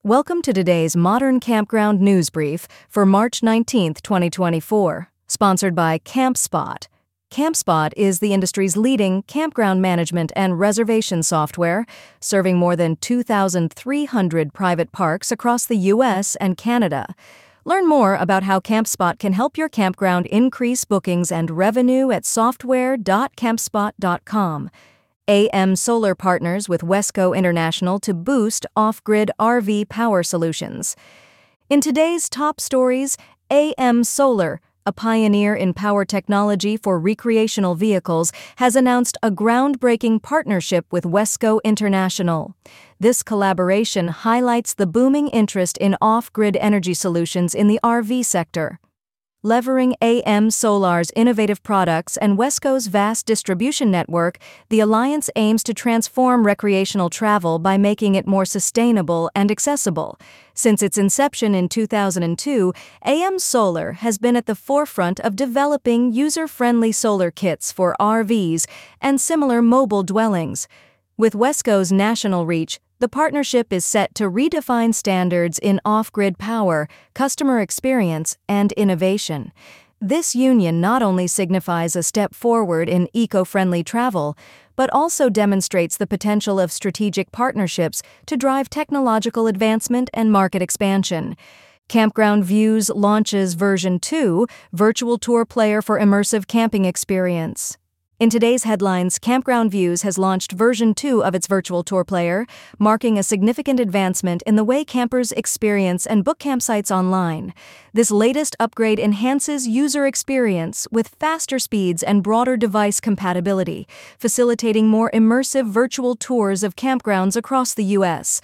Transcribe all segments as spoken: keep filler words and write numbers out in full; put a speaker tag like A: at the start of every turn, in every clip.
A: Welcome to today's Modern Campground News Brief for March nineteenth, twenty twenty-four, sponsored by CampSpot. CampSpot is the industry's leading campground management and reservation software, serving more than two thousand three hundred private parks across the U S and Canada. Learn more about how CampSpot can help your campground increase bookings and revenue at software dot campspot dot com. A M Solar partners with Wesco International to boost off-grid R V power solutions. In today's top stories, A M Solar, a pioneer in power technology for recreational vehicles, has announced a groundbreaking partnership with Wesco International. This collaboration highlights the booming interest in off-grid energy solutions in the R V sector. Leveraging A M Solar's innovative products and Wesco's vast distribution network, the alliance aims to transform recreational travel by making it more sustainable and accessible. Since its inception in two thousand two, A M Solar has been at the forefront of developing user-friendly solar kits for R Vs and similar mobile dwellings. With Wesco's national reach, the partnership is set to redefine standards in off-grid power, customer experience, and innovation. This union not only signifies a step forward in eco-friendly travel, but also demonstrates the potential of strategic partnerships to drive technological advancement and market expansion. Campground Views launches version two, Virtual Tour Player for immersive camping experience. In today's headlines, Campground Views has launched version two of its virtual tour player, marking a significant advancement in the way campers experience and book campsites online. This latest upgrade enhances user experience with faster speeds and broader device compatibility, facilitating more immersive virtual tours of campgrounds across the U S.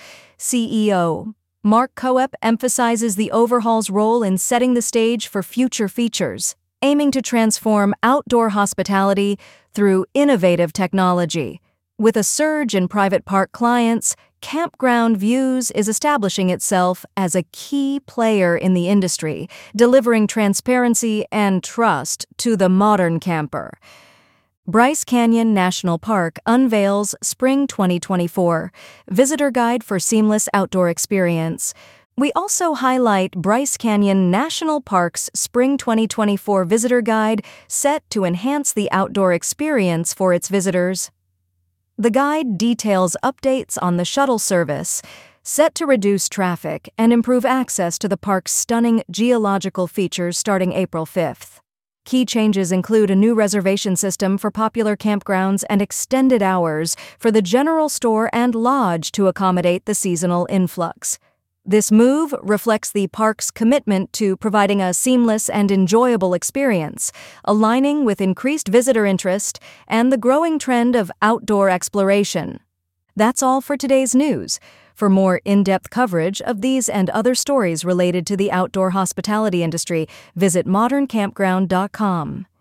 A: C E O Mark Coep emphasizes the overhaul's role in setting the stage for future features, aiming to transform outdoor hospitality through innovative technology. With a surge in private park clients, Campground Views is establishing itself as a key player in the industry, delivering transparency and trust to the modern camper. Bryce Canyon National Park unveils Spring twenty twenty-four Visitor Guide for Seamless Outdoor Experience. We also highlight Bryce Canyon National Park's Spring twenty twenty-four Visitor Guide, set to enhance the outdoor experience for its visitors. The guide details updates on the shuttle service, set to reduce traffic and improve access to the park's stunning geological features starting April fifth. Key changes include a new reservation system for popular campgrounds and extended hours for the general store and lodge to accommodate the seasonal influx. This move reflects the park's commitment to providing a seamless and enjoyable experience, aligning with increased visitor interest and the growing trend of outdoor exploration. That's all for today's news. For more in-depth coverage of these and other stories related to the outdoor hospitality industry, visit modern campground dot com.